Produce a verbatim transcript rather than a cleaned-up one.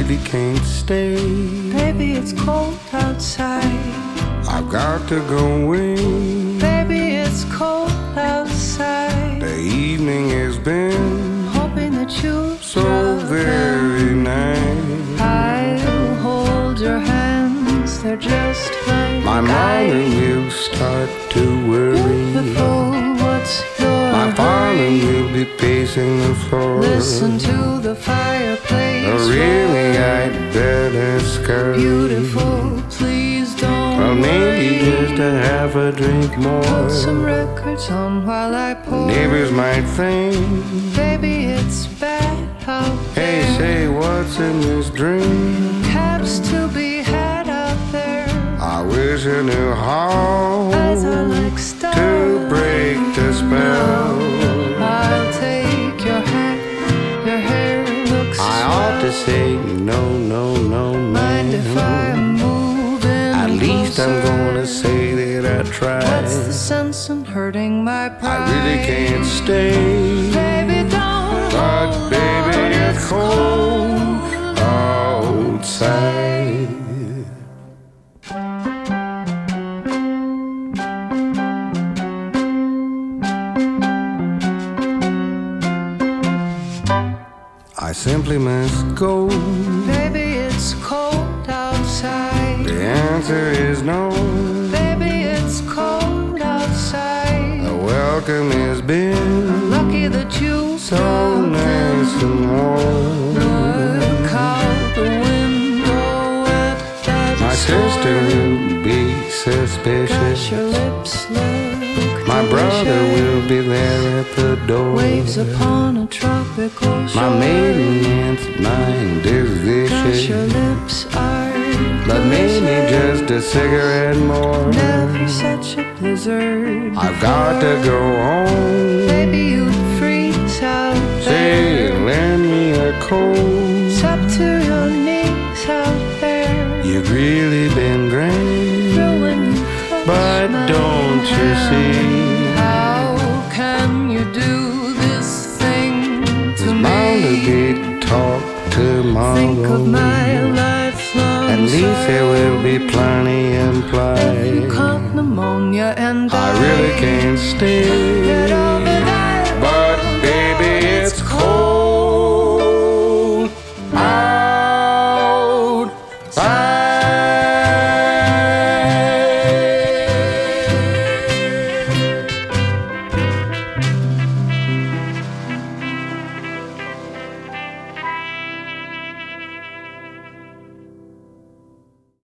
really can't stay. Baby, it's cold outside. I've got to go away. Baby, it's cold outside. The evening has been Hoping that you'll so drop very in. nice. I'll hold your hands, they're just like My mother ice. will start to worry. Beautiful, what's your My father hurry? will be pacing the floor. Listen to the fireplace Oh, really, roar. I'd better scurry. Beautiful, please don't Well, maybe worry. just a half a drink more. Put some records on while I pour. Neighbors might think, Baby, it's bad out hey, there. say, what's in this drink? Cabs to be had out there. I wish I knew how As I like stars. to break the spell. I'll take your hat. Your hair looks I ought to swell. say, no, no, no, Mind if I man. move in At least I'm closer? gonna say that I tried. What's the sense in hurting my I pride? really can't stay. Baby, don't. But baby, it's cold outside. I simply must go. Baby, it's cold outside. The answer is no. Baby, it's cold outside. The welcome has been Lucky that you so nice and warm. Look out the window at that My sister storm. will be Gosh, suspicious. your lips look My brother delicious. will be there at the door. Waves upon a tropical shore. My maiden aunt's mind is Gosh, your vicious. lips are But maybe delicious. just a cigarette more. Never such a blizzard. I've got to go home. Baby, you'd freeze out Say, there. lend me a coat. It's up to your knees out there. You've really been great. Thrill when you touch But my don't you hand. see? How can you do this thing to There's me? bound to be talk tomorrow. Think of my lifelong At least there will be plenty If you implied. caught pneumonia and I really can't stay.